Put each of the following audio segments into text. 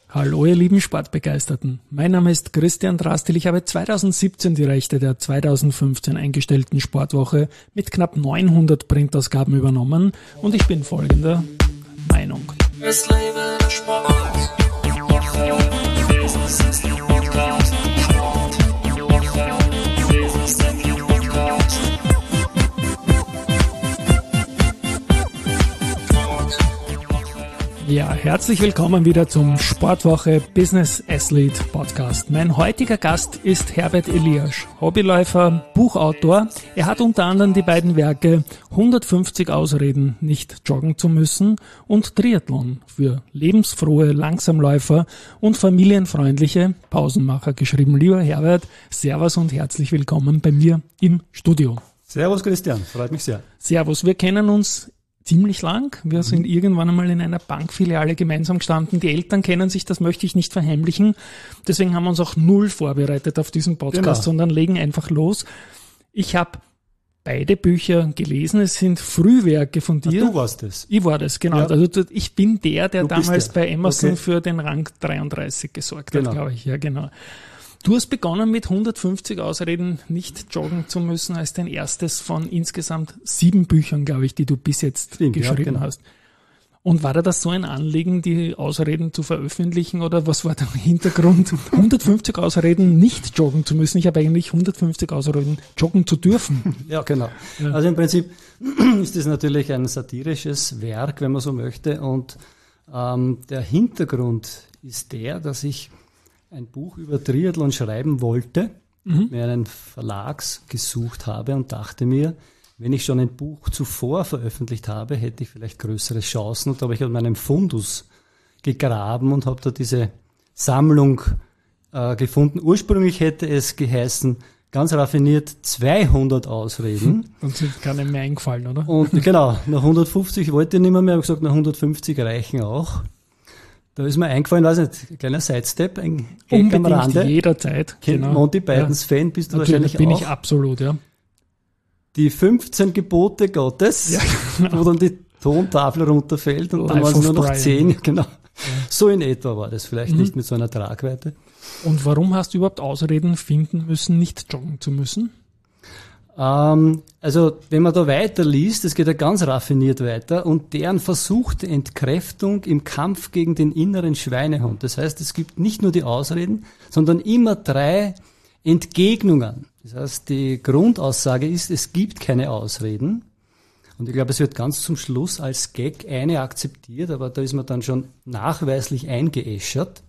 Hallo ihr lieben Sportbegeisterten, mein Name ist Christian Drastil. Ich habe 2017 die Rechte der 2015 eingestellten Sportwoche mit knapp 900 Printausgaben übernommen und ich bin folgender Meinung. Es lebe der Sport, Business ist der Podcast, Sport, Business ist der Podcast. Ja, herzlich willkommen wieder zum Sportwoche Business Athlete Podcast. Mein heutiger Gast ist Herbert Eliasch, Hobbyläufer, Buchautor. Er hat unter anderem die beiden Werke 150 Ausreden, nicht joggen zu müssen und Triathlon für lebensfrohe Langsamläufer und familienfreundliche Pausenmacher geschrieben. Lieber Herbert, Servus und herzlich willkommen bei mir im Studio. Servus Christian, freut mich sehr. Servus, wir kennen uns ziemlich lang. Wir sind irgendwann einmal in einer Bankfiliale gemeinsam gestanden. Die Eltern kennen sich, das möchte ich nicht verheimlichen. Deswegen haben wir uns auch null vorbereitet auf diesen Podcast, sondern legen einfach los. Ich habe beide Bücher gelesen. Es sind Frühwerke von dir. Du warst es. Ich war das, genau. Ja. Also ich bin der damals der. bei Amazon Okay. für den Rang 33 gesorgt Genau. hat, glaube ich. Ja, genau. Du hast begonnen mit 150 Ausreden, nicht joggen zu müssen, als dein erstes von insgesamt 7 Büchern, glaube ich, die du bis jetzt geschrieben hast. Und war da das so ein Anliegen, die Ausreden zu veröffentlichen oder was war der Hintergrund? 150 Ausreden, nicht joggen zu müssen. Ich habe eigentlich 150 Ausreden, joggen zu dürfen. Ja, genau. Ja. Also im Prinzip ist das natürlich ein satirisches Werk, wenn man so möchte. Und der Hintergrund ist der, dass ich ein Buch über Triathlon schreiben wollte, mir einen Verlag gesucht habe und dachte mir, wenn ich schon ein Buch zuvor veröffentlicht habe, hätte ich vielleicht größere Chancen. Und da habe ich an meinem Fundus gegraben und habe da diese Sammlung gefunden. Ursprünglich hätte es geheißen, ganz raffiniert 200 Ausreden. Dann sind keine mehr eingefallen, oder? Und genau, nach 150 wollte ich nicht mehr, habe gesagt, nach 150 reichen auch. Da ist mir eingefallen, weiß nicht, ein kleiner Sidestep, ein Gag am Unbedingt, Rande. jederzeit. Kennt Genau. Monty Pythons Fan, bist du Natürlich wahrscheinlich bin auch. ich absolut, ja. Die 15 Gebote Gottes, Ja, wo dann die Tontafel runterfällt und dann Life waren es of nur noch Brian. 10, genau. So in etwa war das, vielleicht nicht mit so einer Tragweite. Und warum hast du überhaupt Ausreden finden müssen, nicht joggen zu müssen? Also, wenn man da weiterliest, es geht ja ganz raffiniert weiter, und deren versuchte Entkräftung im Kampf gegen den inneren Schweinehund. Das heißt, es gibt nicht nur die Ausreden, sondern immer 3 Entgegnungen. Das heißt, die Grundaussage ist, es gibt keine Ausreden. Und ich glaube, es wird ganz zum Schluss als Gag eine akzeptiert, aber da ist man dann schon nachweislich eingeäschert.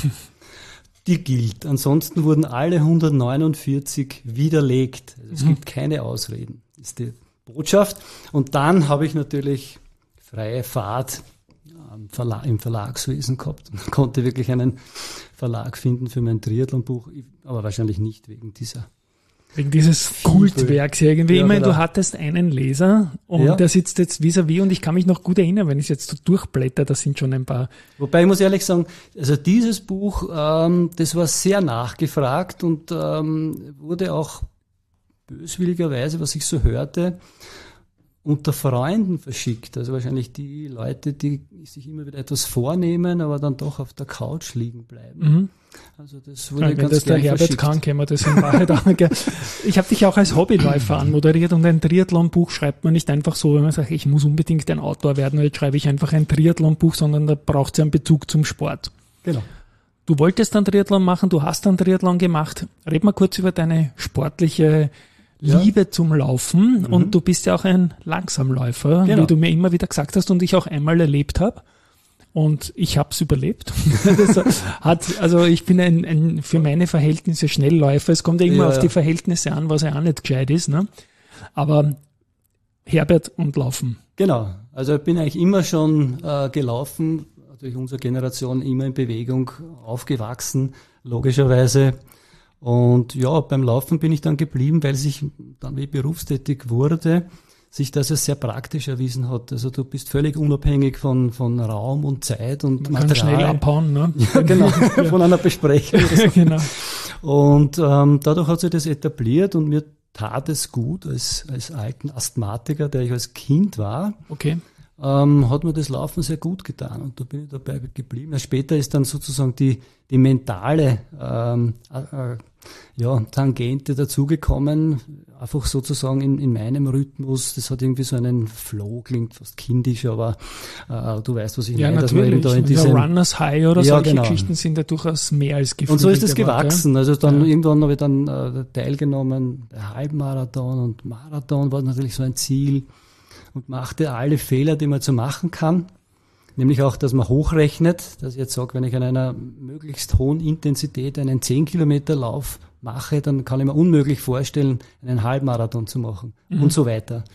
Die gilt. Ansonsten wurden alle 149 widerlegt. Also es gibt keine Ausreden. Das ist die Botschaft. Und dann habe ich natürlich freie Fahrt im Verlagswesen gehabt und konnte wirklich einen Verlag finden für mein Triathlon-Buch, aber wahrscheinlich nicht wegen dieser. Wegen dieses Kultwerks irgendwie. Ja, Ich meine, genau. du hattest einen Leser und Ja. der sitzt jetzt vis-à-vis und ich kann mich noch gut erinnern, wenn ich es jetzt so durchblätter, da sind schon ein paar. Wobei ich muss ehrlich sagen, also dieses Buch, das war sehr nachgefragt und wurde auch böswilligerweise, was ich so hörte, unter Freunden verschickt. Also wahrscheinlich die Leute, die sich immer wieder etwas vornehmen, aber dann doch auf der Couch liegen bleiben. Also das wurde Wenn ganz das der gern Herbert verschickt. kann, können wir das in Wahrheit auch. Ich habe dich auch als Hobbyläufer anmoderiert und ein Triathlon-Buch schreibt man nicht einfach so, wenn man sagt, ich muss unbedingt ein Autor werden und jetzt schreibe ich einfach ein Triathlon-Buch, sondern da braucht es einen Bezug zum Sport. Genau. Du wolltest dann Triathlon machen, du hast dann Triathlon gemacht. Red mal kurz über deine sportliche Liebe zum Laufen und du bist ja auch ein Langsamläufer, Genau. wie du mir immer wieder gesagt hast und ich auch einmal erlebt habe. Und ich habe es überlebt. Also ich bin ein für meine Verhältnisse Schnellläufer. Es kommt ja immer auf die Verhältnisse an, was ja auch nicht gescheit ist. Ne? Aber Herbert und Laufen. Genau. Also ich bin eigentlich immer schon gelaufen, durch unsere Generation immer in Bewegung aufgewachsen, logischerweise. Und ja, beim Laufen bin ich dann geblieben, weil sich dann, wie ich berufstätig wurde, sich das ja sehr praktisch erwiesen hat. Also du bist völlig unabhängig von Raum und Zeit und Man kann schnell abhauen, ne? Ja, genau, von einer Besprechung. Oder so. Genau. Und dadurch hat sich das etabliert und mir tat es gut als alten Asthmatiker, der ich als Kind war. Okay. hat mir das Laufen sehr gut getan und da bin ich dabei geblieben. Später ist dann sozusagen die mentale Tangente dazugekommen, einfach sozusagen in meinem Rhythmus. Das hat irgendwie so einen Flow, klingt fast kindisch, aber du weißt, was ich meine. Dass man eben da in diesem Runners High oder solche genau. Geschichten sind ja durchaus mehr als geflügelt. Und so ist es gewachsen. Also dann irgendwann habe ich dann teilgenommen, der Halbmarathon und Marathon war natürlich so ein Ziel und machte alle Fehler, die man so machen kann. Nämlich auch, dass man hochrechnet, dass ich jetzt sage, wenn ich an einer möglichst hohen Intensität einen 10-Kilometer-Lauf mache, dann kann ich mir unmöglich vorstellen, einen Halbmarathon zu machen und so weiter.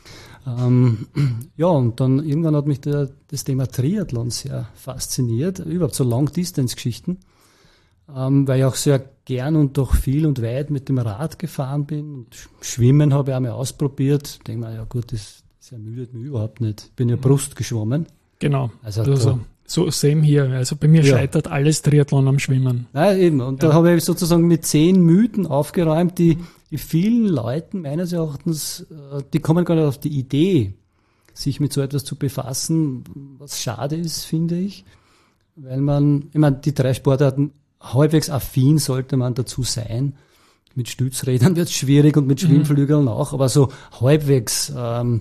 Und dann irgendwann hat mich das Thema Triathlon sehr fasziniert, überhaupt so Long-Distance-Geschichten, weil ich auch sehr gern und doch viel und weit mit dem Rad gefahren bin. Und Schwimmen habe ich einmal ausprobiert. Ich denke mir, ja gut, das ermüdet mich überhaupt nicht. Ich bin ja Brust geschwommen. Genau, also so same hier. Also bei mir scheitert alles Triathlon am Schwimmen. Ja, eben. Und da habe ich sozusagen mit 10 Mythen aufgeräumt, die vielen Leuten meines Erachtens, die kommen gar nicht auf die Idee, sich mit so etwas zu befassen, was schade ist, finde ich. Weil die 3 Sportarten, halbwegs affin sollte man dazu sein. Mit Stützrädern wird es schwierig und mit Schwimmflügeln auch, aber so halbwegs,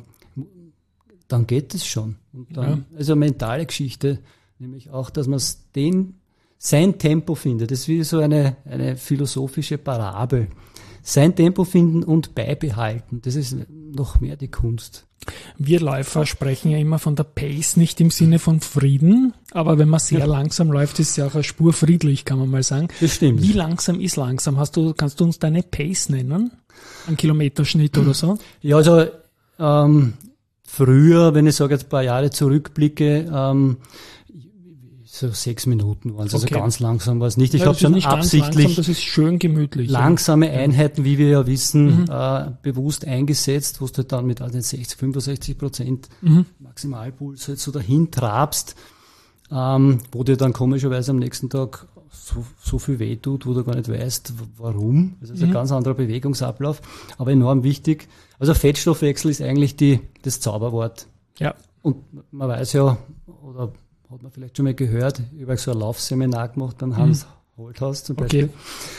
dann geht es schon. Und dann, also mentale Geschichte, nämlich auch, dass man sein Tempo findet. Das ist wie so eine philosophische Parabel. Sein Tempo finden und beibehalten, das ist noch mehr die Kunst. Wir Läufer sprechen ja immer von der Pace, nicht im Sinne von Frieden, aber wenn man sehr langsam läuft, ist es ja auch eine Spur friedlich, kann man mal sagen. Das stimmt. Wie langsam ist langsam? Kannst du uns deine Pace nennen? Ein Kilometerschnitt oder so? Ja, also früher, wenn ich sage jetzt ein paar Jahre zurückblicke, so 6 Minuten waren es, also ganz langsam war es nicht. Ich habe schon absichtlich langsam, das ist schön gemütlich, langsame Einheiten, wie wir ja wissen, bewusst eingesetzt, wo du dann mit 60-65% Maximalpuls halt so dahin trabst, wo dir dann komischerweise am nächsten Tag so viel weh tut, wo du gar nicht weißt, warum. Das ist ein ganz anderer Bewegungsablauf, aber enorm wichtig. Also Fettstoffwechsel ist eigentlich das Zauberwort. Ja. Und man weiß ja, oder hat man vielleicht schon mal gehört, ich habe so ein Laufseminar gemacht an Hans Holthaus zum Beispiel.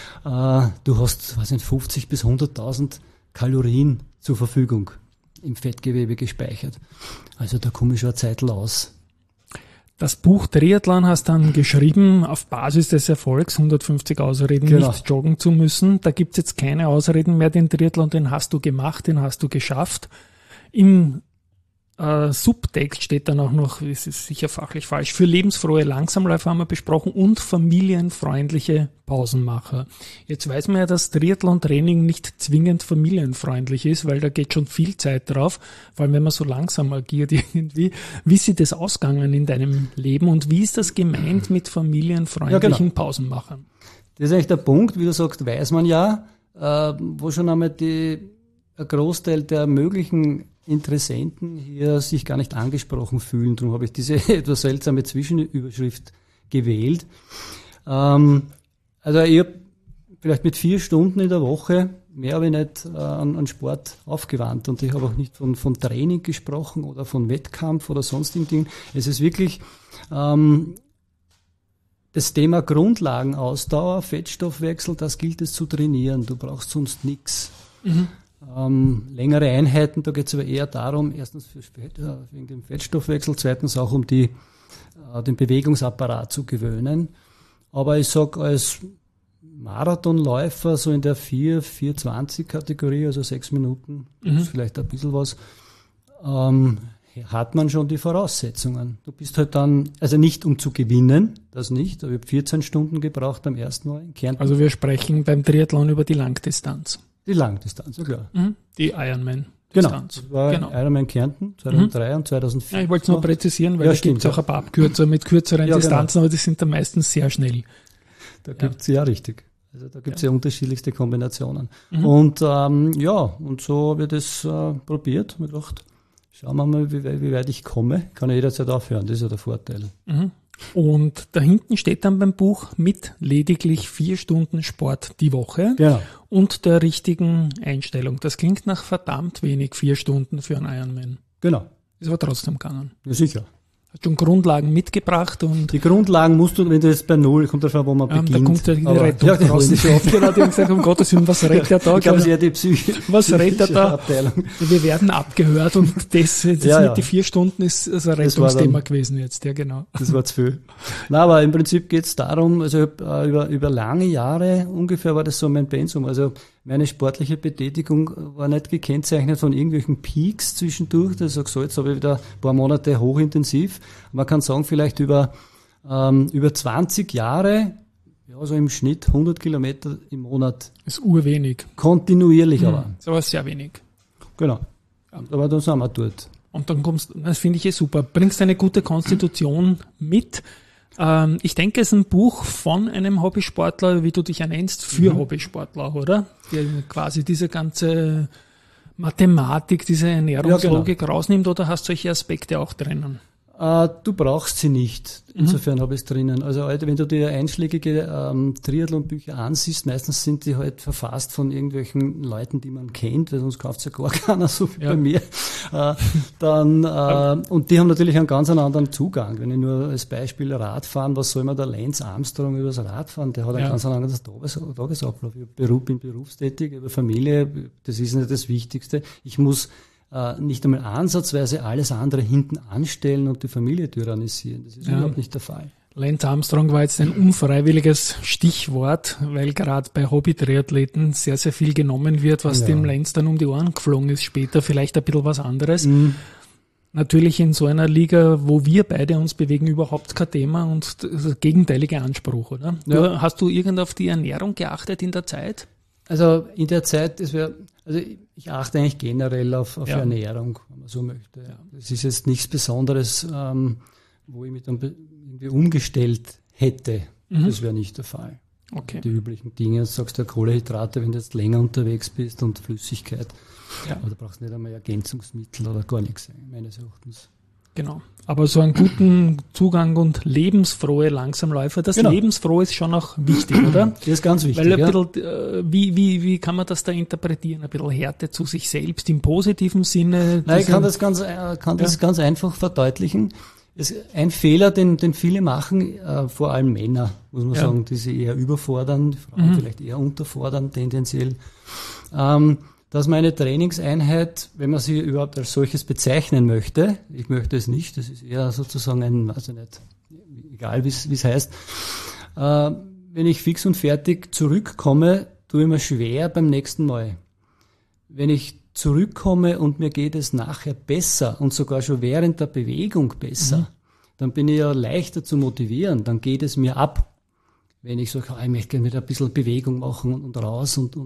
Du hast, 50 bis 100.000 Kalorien zur Verfügung im Fettgewebe gespeichert. Also da komme ich schon eine Zeit aus. Das Buch Triathlon hast dann geschrieben auf Basis des Erfolgs, 150 Ausreden, nicht joggen zu müssen. Da gibt's jetzt keine Ausreden mehr. Den Triathlon, den hast du gemacht, den hast du geschafft. Im Subtext steht dann auch noch, es ist sicher fachlich falsch, für lebensfrohe Langsamläufer haben wir besprochen und familienfreundliche Pausenmacher. Jetzt weiß man ja, dass Triathlon-Training nicht zwingend familienfreundlich ist, weil da geht schon viel Zeit drauf, vor allem wenn man so langsam agiert irgendwie. Wie ist das ausgegangen in deinem Leben und wie ist das gemeint mit familienfreundlichen Pausenmachern? Das ist eigentlich der Punkt, wie du sagst, weiß man ja, wo schon einmal ein Großteil der möglichen Interessenten hier sich gar nicht angesprochen fühlen. Darum habe ich diese etwas seltsame Zwischenüberschrift gewählt. Also ich habe vielleicht mit 4 Stunden in der Woche, mehr habe ich nicht an Sport aufgewandt. Und ich habe auch nicht von Training gesprochen oder von Wettkampf oder sonstigen Dingen. Es ist wirklich das Thema Grundlagenausdauer, Fettstoffwechsel, das gilt es zu trainieren. Du brauchst sonst nichts. Längere Einheiten, da geht es aber eher darum, erstens wegen dem Fettstoffwechsel, zweitens auch um den Bewegungsapparat zu gewöhnen. Aber ich sage, als Marathonläufer, so in der 4:20 Kategorie, also 6 Minuten, ist vielleicht ein bisschen was, hat man schon die Voraussetzungen. Du bist halt dann, also nicht um zu gewinnen, das nicht, aber ich habe 14 Stunden gebraucht am ersten Mal in Kärnten. Also wir sprechen beim Triathlon über die Langdistanz. Die Langdistanz, ja klar. Die Ironman-Distanz. Genau, das war Ironman Kärnten 2003 und 2004. Ja, ich wollte es nur präzisieren, weil da gibt es auch ein paar Abkürzer mit kürzeren Distanzen, aber die sind dann meistens sehr schnell. Da gibt's ja richtig. Also da gibt's ja unterschiedlichste Kombinationen. Und und so habe ich das probiert. Ich gedacht, schauen wir mal, wie weit ich komme. Kann ich jederzeit aufhören, das ist ja der Vorteil. Und da hinten steht dann beim Buch mit lediglich 4 Stunden Sport die Woche und der richtigen Einstellung. Das klingt nach verdammt wenig 4 Stunden für einen Ironman. Genau. Ist aber trotzdem gegangen. Ja, sicher. Hast schon Grundlagen mitgebracht und Die Grundlagen musst du, wenn du jetzt bei Null, kommt davon, wo man beginnt. da kommt ja die Aber- Rettung ja, die raus. holen Die Aufklärer, die haben gesagt, um Gottes Willen, was redet der da? Ich glaube, sie hat die Psyche. Was redet er da? Abteilung. Wir werden abgehört und das jetzt Ja, mit ja. die 4 Stunden ist ein war Rettungsthema dann- gewesen jetzt, ja genau. Das war zu viel. Na, aber im Prinzip geht es darum, also ich hab, über lange Jahre ungefähr war das so mein Pensum. Also meine sportliche Betätigung war nicht gekennzeichnet von irgendwelchen Peaks zwischendurch. Das ist so, jetzt habe ich wieder ein paar Monate hochintensiv. Man kann sagen, vielleicht über 20 Jahre, ja, so im Schnitt 100 Kilometer im Monat Ist urwenig. kontinuierlich, aber. Ist aber sehr wenig. Genau. Aber dann sind wir dort. Und dann kommst, das finde ich super, bringst eine gute Konstitution mit. Ich denke, es ist ein Buch von einem Hobbysportler, wie du dich ja nennst, für Hobbysportler, oder? Der quasi diese ganze Mathematik, diese Ernährungslogik rausnimmt, oder hast solche Aspekte auch drinnen? Du brauchst sie nicht. Insofern habe ich es drinnen. Also wenn du dir einschlägige Triathlon-Bücher ansiehst, meistens sind die halt verfasst von irgendwelchen Leuten, die man kennt, weil sonst kauft es ja gar keiner, so wie bei mir. Und die haben natürlich einen ganz anderen Zugang. Wenn ich nur als Beispiel Radfahren, was soll man der Lance Armstrong über das Radfahren? Der hat einen ganz anderen Tagesablauf. Ich bin berufstätig, über Familie, das ist nicht das Wichtigste. Ich muss nicht einmal ansatzweise alles andere hinten anstellen und die Familie tyrannisieren. Das ist überhaupt nicht der Fall. Lance Armstrong war jetzt ein unfreiwilliges Stichwort, weil gerade bei Hobby-Triathleten sehr, sehr viel genommen wird, was dem Lance dann um die Ohren geflogen ist. Später vielleicht ein bisschen was anderes. Natürlich in so einer Liga, wo wir beide uns bewegen, überhaupt kein Thema und das ist der gegenteilige Anspruch, oder? Ja. Hast du irgend auf die Ernährung geachtet in der Zeit? Also in der Zeit, ich achte eigentlich generell auf Ernährung, wenn man so möchte. Es ist jetzt nichts Besonderes, wo ich mich dann irgendwie umgestellt hätte. Das wäre nicht der Fall. Okay. Die üblichen Dinge, du sagst ja Kohlenhydrate, wenn du jetzt länger unterwegs bist und Flüssigkeit. Ja. Aber du brauchst nicht einmal Ergänzungsmittel oder gar nichts, meines Erachtens. Genau. Aber so einen guten Zugang und lebensfrohe Langsamläufer, das Lebensfrohe ist schon auch wichtig, oder? Das ist ganz wichtig. Weil ein bisschen, wie kann man das da interpretieren? Ein bisschen Härte zu sich selbst im positiven Sinne? Nein, ich kann das ganz einfach verdeutlichen. Ein Fehler, den viele machen, vor allem Männer, muss man sagen, die sie eher überfordern, Frauen vielleicht eher unterfordern, tendenziell, dass meine Trainingseinheit, wenn man sie überhaupt als solches bezeichnen möchte, ich möchte es nicht, das ist eher sozusagen egal wie es heißt, wenn ich fix und fertig zurückkomme, tue ich mir schwer beim nächsten Mal. Wenn ich zurückkomme und mir geht es nachher besser und sogar schon während der Bewegung besser, dann bin ich ja leichter zu motivieren, dann geht es mir ab. Wenn ich sage, ich möchte gerne wieder ein bisschen Bewegung machen und raus und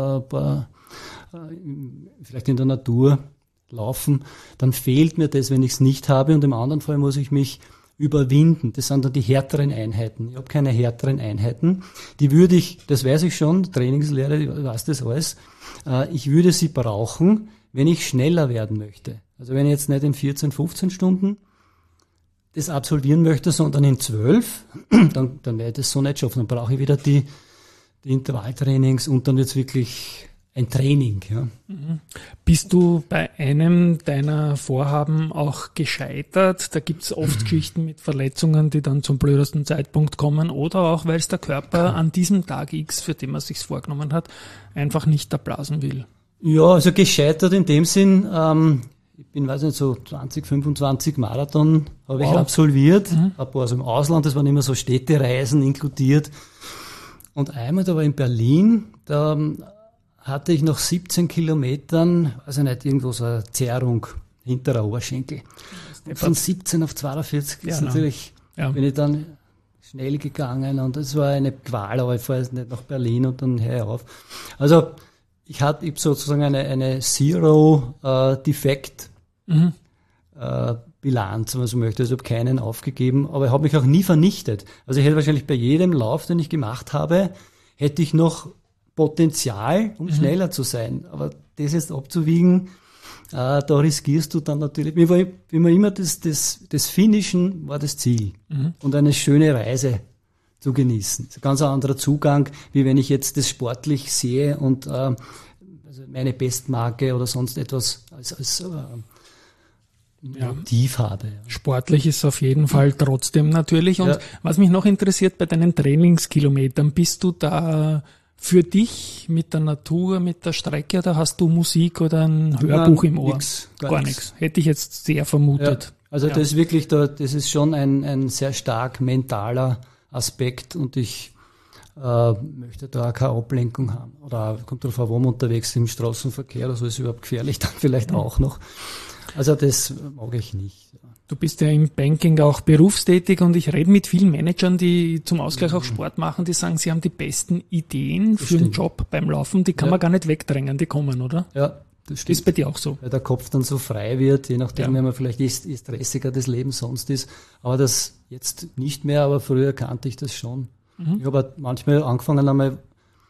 vielleicht in der Natur laufen, dann fehlt mir das, wenn ich es nicht habe, und im anderen Fall muss ich mich überwinden. Das sind dann die härteren Einheiten. Ich habe keine härteren Einheiten. Die würde ich, das weiß ich schon, Trainingslehre, ich weiß das alles, ich würde sie brauchen, wenn ich schneller werden möchte. Also wenn ich jetzt nicht in 14, 15 Stunden das absolvieren möchte, sondern in 12, dann werde ich das so nicht schaffen. Dann brauche ich wieder die Intervalltrainings und dann wird es wirklich ein Training. Ja. Bist du bei einem deiner Vorhaben auch gescheitert? Da gibt es oft Geschichten mit Verletzungen, die dann zum blödesten Zeitpunkt kommen, oder auch, weil es der Körper an diesem Tag X, für den man sich vorgenommen hat, einfach nicht erblasen will. Ja, also gescheitert in dem Sinn, ich bin, weiß nicht, so 20, 25 Marathon habe ich absolviert, ein paar also im Ausland, das waren immer so Städtereisen inkludiert. Und einmal, da war in Berlin, da hatte ich nach 17 Kilometern, also nicht irgendwo so eine Zerrung hinterer Oberschenkel. Von 17 auf 42 ist natürlich, bin ich dann schnell gegangen und es war eine Qual, aber ich fahre jetzt nicht nach Berlin und dann höre ich auf. Also ich habe sozusagen eine Zero-Defekt Bilanz, wenn man so möchte. Also ich habe keinen aufgegeben, aber ich habe mich auch nie vernichtet. Also ich hätte wahrscheinlich bei jedem Lauf, den ich gemacht habe, hätte ich noch Potenzial, um schneller zu sein. Aber das jetzt abzuwiegen, da riskierst du dann natürlich. Mir war immer das Finishen war das Ziel und eine schöne Reise zu genießen. Das ist ein ganz anderer Zugang, wie wenn ich jetzt das sportlich sehe und also meine Bestmarke oder sonst etwas als tief habe. Ja. Sportlich ist es auf jeden Fall trotzdem natürlich. Und was mich noch interessiert, bei deinen Trainingskilometern, bist du da für dich mit der Natur, mit der Strecke, oder hast du Musik oder ein Hörbuch im Ohr? Gar nichts. Hätte ich jetzt sehr vermutet. Ja. Also das ist wirklich, das ist schon ein sehr stark mentaler Aspekt und ich möchte da keine Ablenkung haben. Oder kommt darauf an, wo man unterwegs ist, im Straßenverkehr, also ist überhaupt gefährlich, dann vielleicht auch noch. Also das mag ich nicht. Du bist ja im Banking auch berufstätig und ich rede mit vielen Managern, die zum Ausgleich auch Sport machen, die sagen, sie haben die besten Ideen für einen Job beim Laufen, die kann man gar nicht wegdrängen, die kommen, oder? Ja, das stimmt. Ist bei dir auch so? Weil der Kopf dann so frei wird, je nachdem, wenn man vielleicht je stressiger das Leben sonst ist. Aber das jetzt nicht mehr, aber früher kannte ich das schon. Ich habe manchmal angefangen, einmal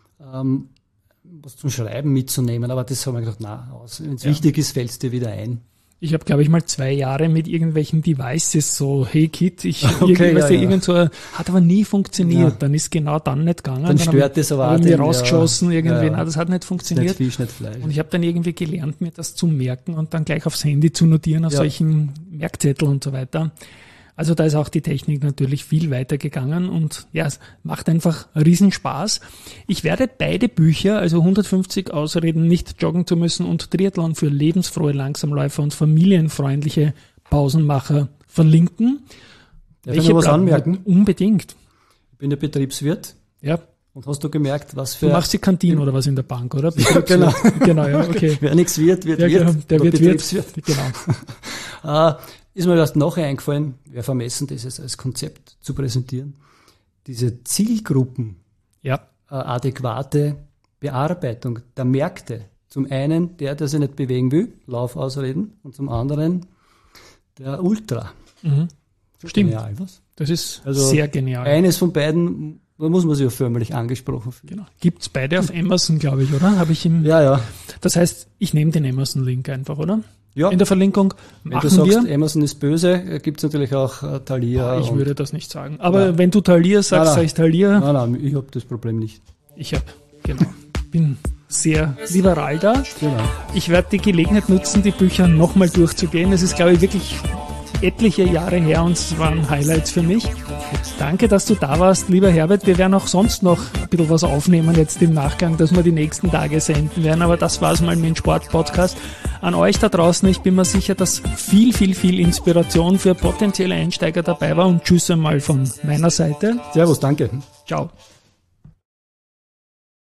was zum Schreiben mitzunehmen, aber das habe ich gedacht, wenn es wichtig ist, fällt es dir wieder ein. Ich habe, glaube ich, mal 2 Jahre mit irgendwelchen Devices, so hey Kid, irgend so, hat aber nie funktioniert. Ja. Dann ist genau dann nicht gegangen. Dann stört es aber auch. Irgendwie rausgeschossen, irgendwie, das hat nicht funktioniert. Nicht Fisch, nicht Fleisch. Und ich habe dann irgendwie gelernt, mir das zu merken und dann gleich aufs Handy zu notieren, auf solchen Merkzetteln und so weiter. Also da ist auch die Technik natürlich viel weiter gegangen und es macht einfach Riesenspaß. Ich werde beide Bücher, also 150 Ausreden, nicht joggen zu müssen und Triathlon für lebensfrohe Langsamläufer und familienfreundliche Pausenmacher verlinken. Darf ich noch was anmerken? Unbedingt. Ich bin der Betriebswirt. Ja. Und hast du gemerkt, was für... Du machst die Kantine oder was in der Bank, oder? Genau. Genau, ja, okay. Wer nichts wird, wird. Genau, der wird Betriebswirt. Genau. Ist mir erst nachher eingefallen, wäre vermessen, das als Konzept zu präsentieren, diese Zielgruppen, adäquate Bearbeitung der Märkte. Zum einen der sich nicht bewegen will, Laufausreden, und zum anderen der Ultra. Stimmt. Genial, was? Das ist sehr genial. Eines von beiden, da muss man sich ja förmlich angesprochen fühlen. Genau. Gibt's beide auf Amazon, glaube ich, oder? Habe ich Ja. Das heißt, ich nehme den Amazon-Link einfach, oder? Ja. In der Verlinkung wenn du sagst, Amazon ist böse, gibt's natürlich auch Thalia. Ich würde das nicht sagen. Aber wenn du Thalia sagst, sag ich Thalia. Nein, ich habe das Problem nicht. Bin sehr liberal da. Genau. Ich werde die Gelegenheit nutzen, die Bücher nochmal durchzugehen. Es ist, glaube ich, wirklich etliche Jahre her und es waren Highlights für mich. Danke, dass du da warst, lieber Herbert. Wir werden auch sonst noch ein bisschen was aufnehmen jetzt im Nachgang, dass wir die nächsten Tage senden werden. Aber das war's mal mit dem Sport-Podcast. An euch da draußen, ich bin mir sicher, dass viel Inspiration für potenzielle Einsteiger dabei war. Und tschüss einmal von meiner Seite. Servus, danke. Ciao.